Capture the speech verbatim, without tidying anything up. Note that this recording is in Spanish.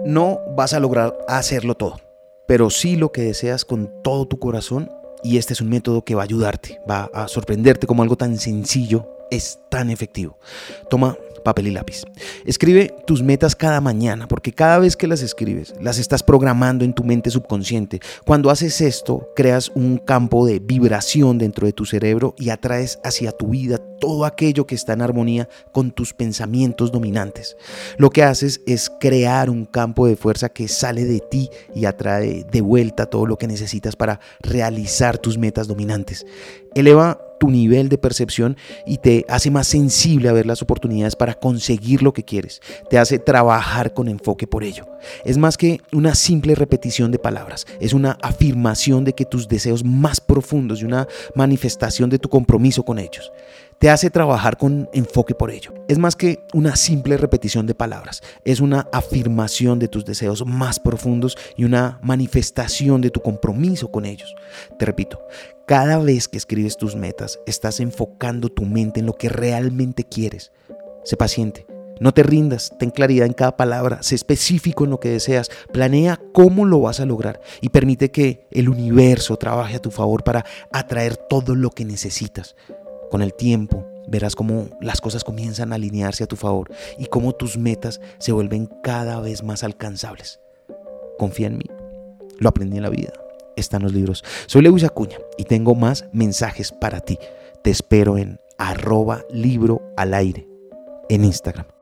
No vas a lograr hacerlo todo, pero sí lo que deseas con todo tu corazón, y este es un método que va a ayudarte, va a sorprenderte como algo tan sencillo es tan efectivo. Toma papel y lápiz. Escribe tus metas cada mañana, porque cada vez que las escribes, las estás programando en tu mente subconsciente. Cuando haces esto, creas un campo de vibración dentro de tu cerebro y atraes hacia tu vida todo aquello que está en armonía con tus pensamientos dominantes. Lo que haces es crear un campo de fuerza que sale de ti y atrae de vuelta todo lo que necesitas para realizar tus metas dominantes. Eleva tu nivel de percepción y te hace más sensible a ver las oportunidades para conseguir lo que quieres. Te hace trabajar con enfoque por ello. Es más que una simple repetición de palabras. Es una afirmación de que tus deseos más profundos y una manifestación de tu compromiso con ellos. Te hace trabajar con enfoque por ello. Es más que una simple repetición de palabras. Es una afirmación de tus deseos más profundos y una manifestación de tu compromiso con ellos. Te repito, cada vez que escribes tus metas, estás enfocando tu mente en lo que realmente quieres. Sé paciente. No te rindas, ten claridad en cada palabra, sé específico en lo que deseas, planea cómo lo vas a lograr y permite que el universo trabaje a tu favor para atraer todo lo que necesitas. Con el tiempo verás cómo las cosas comienzan a alinearse a tu favor y cómo tus metas se vuelven cada vez más alcanzables. Confía en mí, lo aprendí en la vida, está en los libros. Soy Lewis Acuña y tengo más mensajes para ti. Te espero en arroba libro al aire en Instagram.